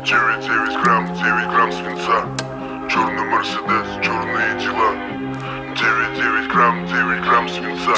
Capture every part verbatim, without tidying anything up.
девять девять грамм, девять грамм свинца. Черный Мерседес, черные дела. девять девять грамм, девять грамм свинца.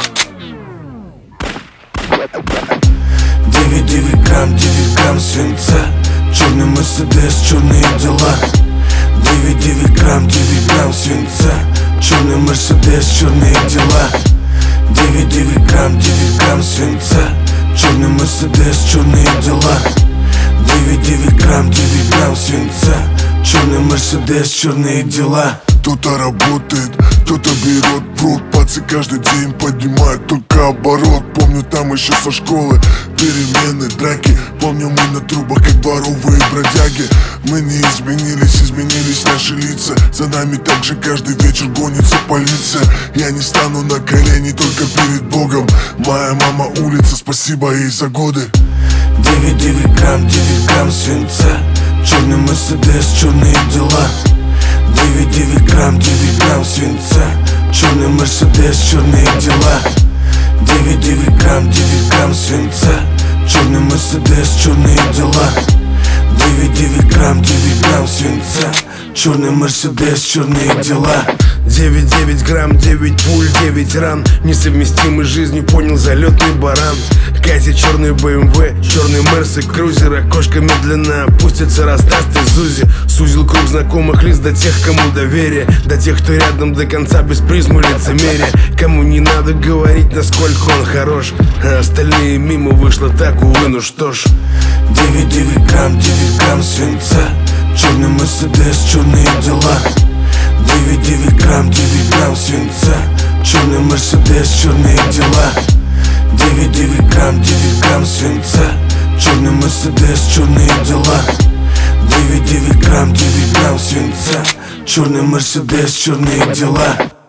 девять девять грамм, девять грамм свинца. Черный Мерседес, черные дела. девять девять грамм, девять грамм свинца. Черный Мерседес, черные дела. девять девять грамм, девять грамм свинца. Черный Мерседес, черные дела. девять девять грамм, девять грамм свинца. Черный Мерседес, черные дела. Кто-то работает, кто-то берет пруд. Пацы каждый день поднимают только оборот. Помню там еще со школы перемены, драки. Помню мы на трубах как дворовые бродяги. Мы не изменились, изменились наши лица. За нами также каждый вечер гонится полиция. Я не стану на колени только перед Богом. Моя мама улица, спасибо ей за годы. девять девять грамм, девять грамм свинца. Черный Мерседес, черные дела. девять девять грамм, девять грамм свинца. Черный Мерседес, черные дела. девять девять грамм, девять грамм свинца. Черный Мерседес, черные дела. девять девять грамм, девять грамм свинца. Черный Мерседес, черные дела. девять девять грамм, девять пуль, девять ран. Несовместимый с жизнью, понял залетный баран. Катя, черный бэ эм вэ, черный Мерс и крузер. Окошко медленно опустится, расдаст из УЗИ. Сузил круг знакомых лиц до тех, кому доверие. До тех, кто рядом до конца без призмы лицемерия. Кому не надо говорить, насколько он хорош. А остальные мимо вышло так, увы, ну что ж. девять девять грамм, девять грамм свинца. Черный Мерседес, черные дела. девять девять грамм, девять грамм свинца. Черный Мерседес, черные дела. девять девять грамм, девять грамм свинца. Черный Мерседес, черные дела. девять девять грамм, девять грамм свинца. Черный Мерседес, черные дела.